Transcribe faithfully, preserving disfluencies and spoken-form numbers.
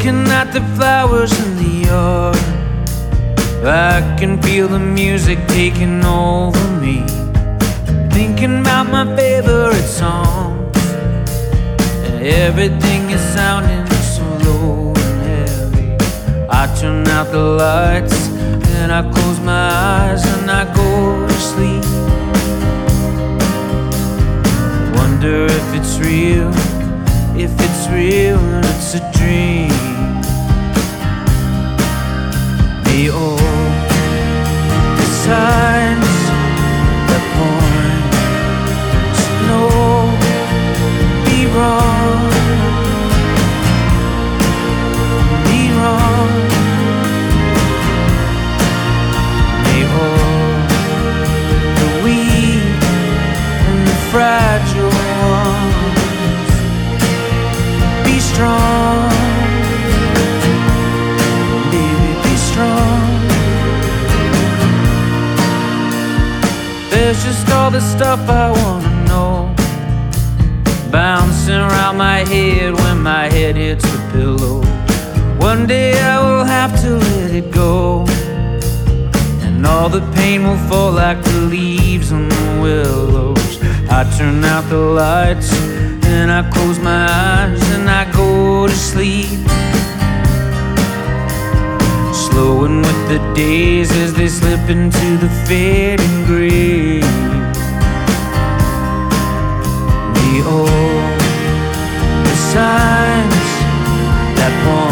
looking at the flowers in the yard. I can feel the music taking over me, thinking about my favorite songs. Everything is sounding so low and heavy. I turn out the lights and I close my eyes and I go to sleep. Wonder if it's real, if it's real and it's a dream. The old the signs that point to no be wrong, be wrong. They hold the weak and the fragile ones. Be strong, baby, be strong. There's just all the stuff I wanna know, bouncing around my head when my head hits the pillow. One day I will have to let it go, and all the pain will fall like the leaves on the willows. I turn out the lights and I close my eyes and I go to sleep, slowing with the days as they slip into the fading grave. The old the signs that point